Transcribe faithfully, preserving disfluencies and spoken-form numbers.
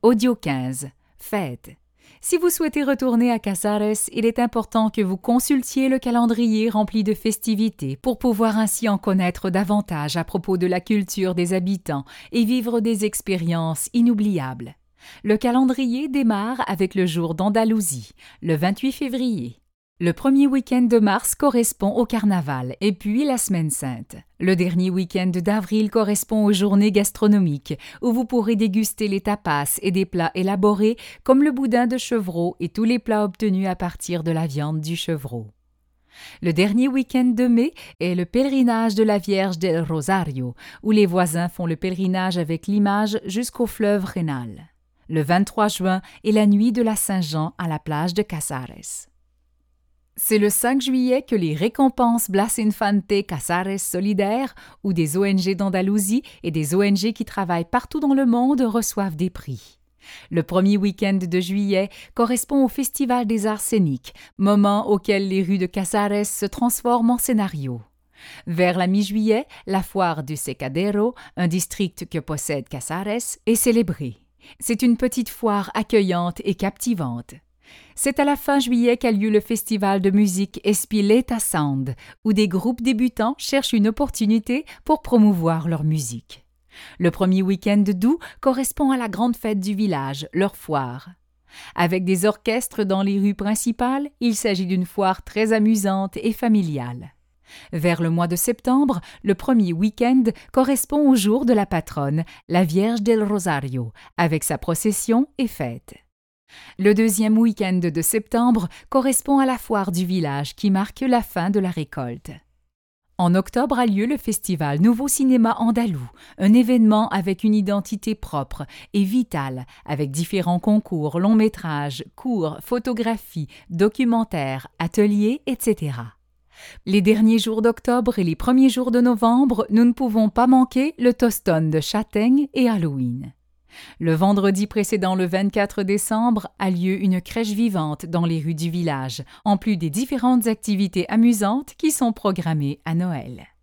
Audio quinze. Fête. Si vous souhaitez retourner à Casares, il est important que vous consultiez le calendrier rempli de festivités pour pouvoir ainsi en connaître davantage à propos de la culture des habitants et vivre des expériences inoubliables. Le calendrier démarre avec le jour d'Andalousie, le vingt-huit février. Le premier week-end de mars correspond au carnaval et puis la semaine sainte. Le dernier week-end d'avril correspond aux journées gastronomiques où vous pourrez déguster les tapas et des plats élaborés comme le boudin de chevreau et tous les plats obtenus à partir de la viande du chevreau. Le dernier week-end de mai est le pèlerinage de la Vierge del Rosario où les voisins font le pèlerinage avec l'image jusqu'au fleuve Rénal. Le vingt-trois juin est la nuit de la Saint-Jean à la plage de Casares. C'est le cinq juillet que les récompenses Blas Infante Casares Solidaire ou des O N G d'Andalousie et des O N G qui travaillent partout dans le monde reçoivent des prix. Le premier week-end de juillet correspond au Festival des Arts Scéniques, moment auquel les rues de Casares se transforment en scénario. Vers la mi-juillet, la foire du Secadero, un district que possède Casares, est célébrée. C'est une petite foire accueillante et captivante. C'est à la fin juillet qu'a lieu le festival de musique Espileta Sound, où des groupes débutants cherchent une opportunité pour promouvoir leur musique. Le premier week-end d'août correspond à la grande fête du village, leur foire. Avec des orchestres dans les rues principales, il s'agit d'une foire très amusante et familiale. Vers le mois de septembre, le premier week-end correspond au jour de la patronne, la Vierge del Rosario, avec sa procession et fête. Le deuxième week-end de septembre correspond à la foire du village qui marque la fin de la récolte. En octobre a lieu le festival Nouveau Cinéma Andalou, un événement avec une identité propre et vitale, avec différents concours, longs métrages, courts, photographies, documentaires, ateliers, et cetera. Les derniers jours d'octobre et les premiers jours de novembre, nous ne pouvons pas manquer le Toston de châtaigne et Halloween. Le vendredi précédent le vingt-quatre décembre a lieu une crèche vivante dans les rues du village, en plus des différentes activités amusantes qui sont programmées à Noël.